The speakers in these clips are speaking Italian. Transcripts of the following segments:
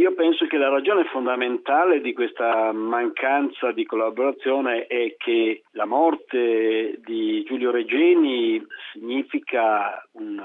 Io penso che la ragione fondamentale di questa mancanza di collaborazione è che la morte di Giulio Regeni significa un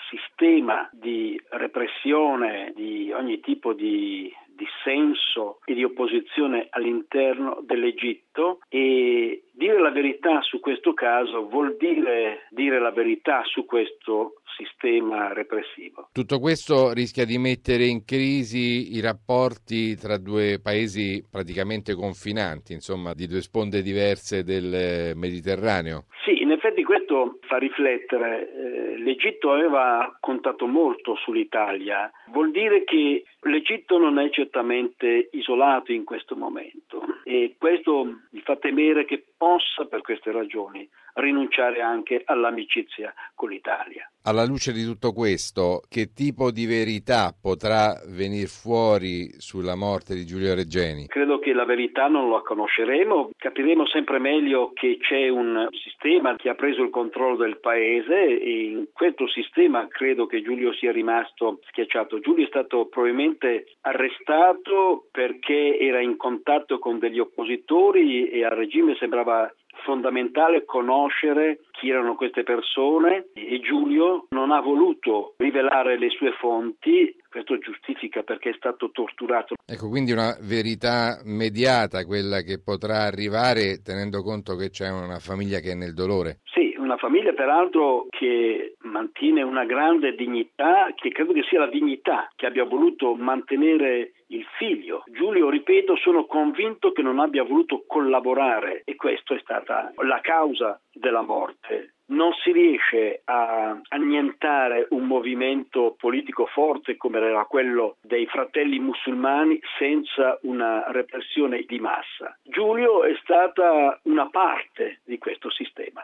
sistema di repressione di ogni tipo di dissenso e di opposizione all'interno dell'Egitto, e dire la verità su questo caso vuol dire la verità su questo sistema repressivo. Tutto questo rischia di mettere in crisi i rapporti tra due paesi praticamente confinanti, insomma, di due sponde diverse del Mediterraneo. Sì, in effetti questo fa riflettere. L'Egitto aveva contato molto sull'Italia. Vuol dire che l'Egitto non è certamente isolato in questo momento, e questo mi fa temere che possa, per queste ragioni, rinunciare anche all'amicizia con l'Italia. Alla luce di tutto questo, che tipo di verità potrà venir fuori sulla morte di Giulio Regeni? Credo che la verità non la conosceremo, capiremo sempre meglio che c'è un sistema che ha preso il controllo del paese, e in questo sistema credo che Giulio sia rimasto schiacciato. Giulio è stato probabilmente arrestato perché era in contatto con degli oppositori e al regime sembrava fondamentale conoscere chi erano queste persone, e Giulio non ha voluto rivelare le sue fonti. Questo giustifica perché è stato torturato. Ecco, quindi una verità mediata, quella che potrà arrivare tenendo conto che c'è una famiglia che è nel dolore. Sì, una famiglia peraltro che mantiene una grande dignità, che credo che sia la dignità che abbia voluto mantenere il figlio. Giulio, ripeto, sono convinto che non abbia voluto collaborare, e questa è stata la causa della morte. Non si riesce a annientare un movimento politico forte come era quello dei fratelli musulmani senza una repressione di massa. Giulio è stata una parte di questo sistema.